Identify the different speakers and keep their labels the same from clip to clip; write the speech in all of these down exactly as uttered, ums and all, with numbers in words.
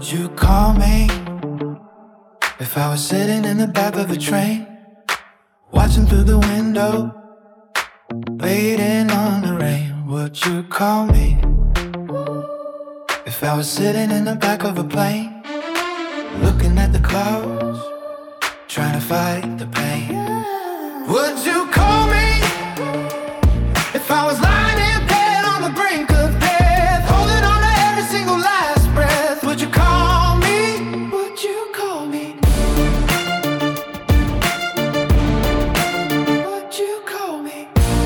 Speaker 1: Would you call me if I was sitting in the back of a train, watching through the window, waiting on the rain? Would you call me if I was sitting in the back of a plane, looking at the clouds, trying to fight the pain? Would you call me if I was lying in bed on the brink of death, holding on to every single last breath? Would you call me? Would you call me? Would you call me?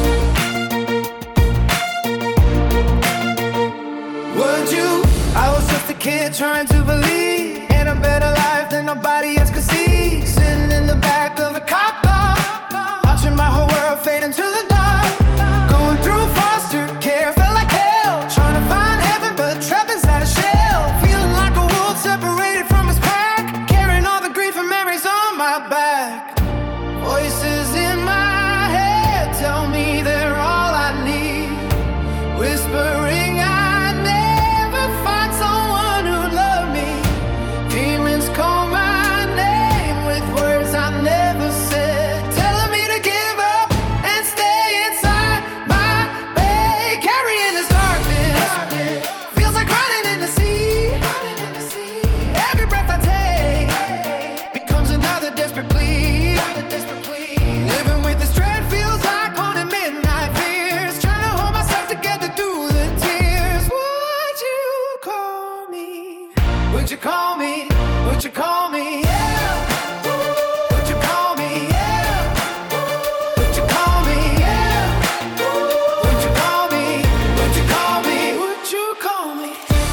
Speaker 1: Would you? I was just a kid trying to believe in a better life than nobody else could see, sitting in the back of a cop car, watching my whole world fade into the dark, going through foster care, felt like hell, trying to find heaven but trapped inside a shell, feeling like a wolf separated from his pack, carrying all the grief and memories on my back. Voices in my head tell me they're all I need, whispering I'd never find someone who'd love me. Demons call my name with words I never said, telling me to give up and stay inside my bed, carrying this darkness. Feels like running in the sea. Every breath I take becomes another desperate plea. Living with this dread feels like haunted midnight fears, trying to hold myself together through the tears. Would you call me? Would you call me? Would you call me? Yeah. Would you call me? Yeah. Would you call me? Yeah. Would you call me? Would you call me? Would you call me?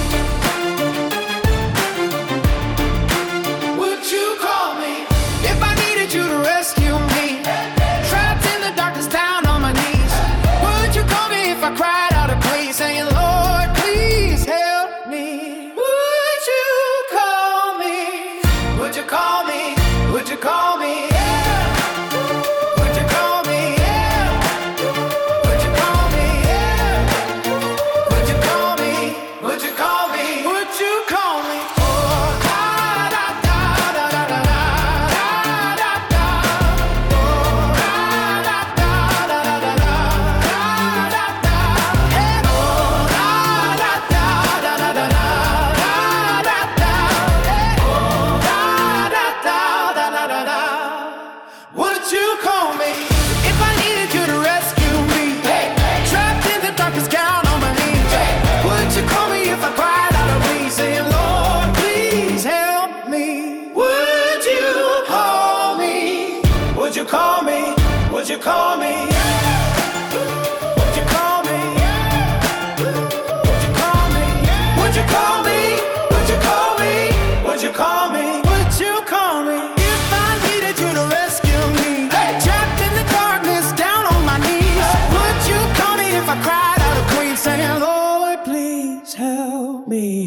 Speaker 1: Would you call me if I needed you to rescue me? Trapped in the darkness, down on my knees. Would you call me if I cried out a plea, saying, Lord, please help me? Would you call me? Would you call me? Would you call me? Yeah. Would you call me? Yeah. Would you call me? Yeah. Would you call me? Would you call me? Would you call me? Oh, da da da da da da da da da. Oh, da da da da da da da da da. Hey, oh, da da da da da da da da da. Hey, oh, da da da da da da da. Would you call me if I needed you to rescue me? Trapped in the darkest, down on my knees. Would you call me if I cried out a plea, saying, Lord, please help me? Would you call me? Would you call me? Would you call me? Would you call me? Would you call me? Would you call me? Would you call me? Would you call me? Would you call me if I needed you to rescue me? Trapped in the darkness, down on my knees. Would you call me if I cried out a plea, saying, Lord, please help me?